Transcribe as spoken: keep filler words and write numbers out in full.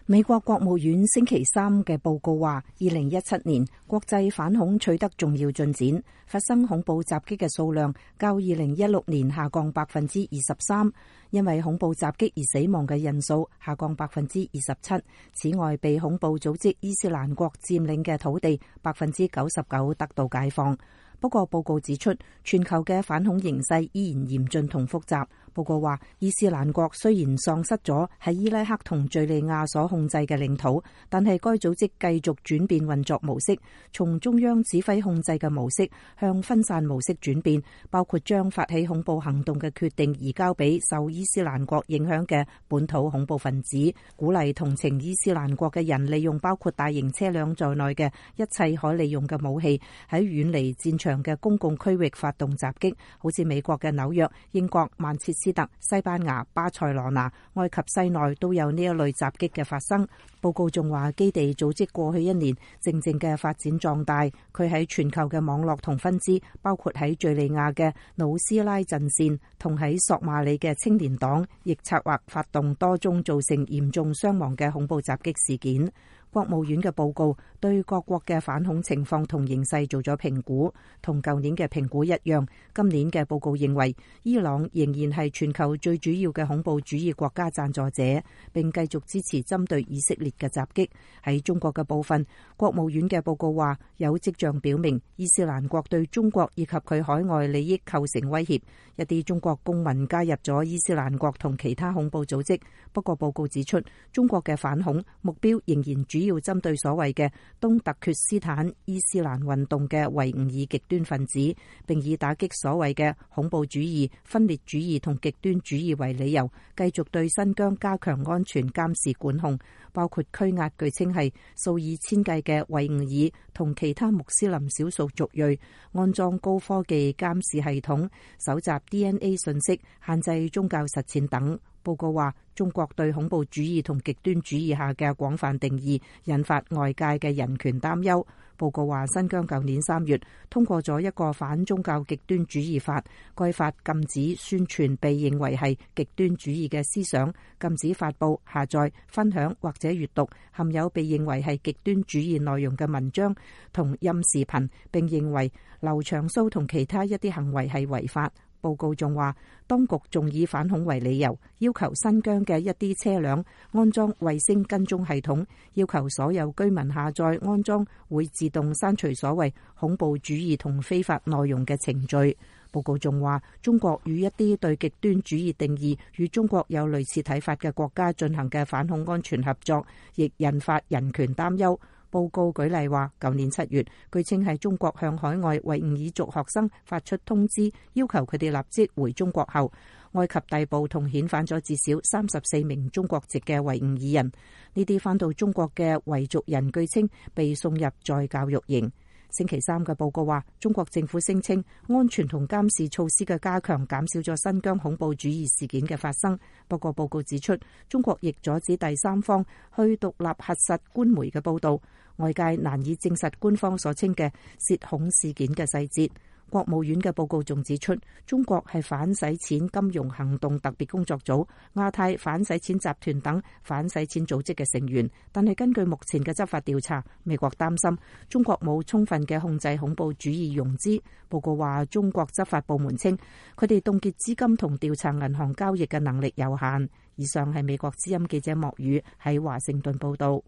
美國國務院星期三嘅報告話，二零一七年國際反恐取得重要進展，發生恐怖襲擊嘅數量較二零一六年下降百分之二十三，因為恐怖襲擊而死亡嘅人數下降百分之二十七。此外，被恐怖組織伊斯蘭國佔領嘅土地百分之九十九得到解放。不過報告指出，全球嘅反恐形勢依然嚴峻同複雜。報告話，伊斯蘭國雖然喪失咗喺伊拉克同敘利亞所控制嘅領土，但係該組織繼續轉變運作模式，從中央指揮控制嘅模式向分散模式轉變，包括將發起恐怖行動嘅決定移交俾受伊斯蘭國影響嘅本土恐怖分子，鼓勵同情伊斯蘭國嘅人利用包括大型車輛在內嘅一切可利用嘅武器，喺遠離戰場嘅公共區域發動襲擊，好似美國嘅紐約、英國、曼徹斯特、西班牙、巴塞羅那、埃及西內都有呢一類襲擊嘅發生。報告仲話，基地組織過去一年靜靜嘅發展壯大，佢喺全球嘅網絡同分支，包括喺敘利亞嘅努斯拉陣線同喺索馬里嘅青年黨，亦策劃發動多宗造成嚴重傷亡嘅恐怖襲擊事件。國務院嘅報告對各國嘅反恐情況同形勢做咗評估，同舊年嘅評估一樣。今年嘅報告認為，伊朗仍然係全球最主要嘅恐怖主義國家贊助者，並繼續支持針對以色列嘅襲擊。喺中國嘅部分，國務院嘅報告話，有跡象表明伊斯蘭國對中國以及佢海外利益構成威脅。一啲中國公民加入咗伊斯蘭國同其他恐怖組織。不過報告指出，中國嘅反恐目標仍然主要針對所謂嘅東突厥斯坦伊斯蘭運動嘅維吾爾極端分子，並以打擊所謂嘅恐怖主義、分裂主義同極端主義為理由，繼續對新疆加強安全監視管控，包括拘押據稱係數以千計嘅維吾爾同其他穆斯林少數族裔，安裝高科技監視系統，搜集 D N A 信息，限制宗教實踐等。報告話，中國對恐怖主義同極端主義下嘅廣泛定義引發外界嘅人權擔憂。報告話，新疆舊年三月通過咗一個反宗教極端主義法，該法禁止宣傳被認為係極端主義嘅思想，禁止發布、下載、分享或者閱讀含有被認為係極端主義內容嘅文章同音視頻，並認為留長鬚同其他一啲行為係違法。報告仲話，當局仲以反恐為理由，要求新疆嘅一啲車輛安裝衛星跟蹤系統，要求所有居民下載安裝會自動刪除所謂恐怖主義同非法內容嘅程序。報告仲話，中國與一啲對極端主義定義與中國有類似睇法嘅國家進行嘅反恐安全合作，亦引發人權擔憂。報告舉例話，舊年七月，據稱係中國向海外維吾爾族學生發出通知，要求佢哋立即回中國後，埃及逮捕同遣返咗至少三十四名中國籍嘅維吾爾人。呢啲返到中國嘅維族人據稱被送入再教育營。星期三嘅報告話，中國政府聲稱安全同監視措施嘅加強減少咗新疆恐怖主義事件嘅發生。不過報告指出，中國亦阻止第三方去獨立核實官媒嘅報導，外界難以證實官方所稱嘅涉恐事件嘅細節。國務院嘅報告仲指出，中國係反洗錢金融行動特別工作組、亞太反洗錢集團等反洗錢組織嘅成員，但係根據目前嘅執法調查，美國擔心中國冇充分嘅控制恐怖主義融資。報告話，中國執法部門稱佢哋凍結資金同調查銀行交易嘅能力有限。以上係美國之音記者莫宇喺華盛頓報道。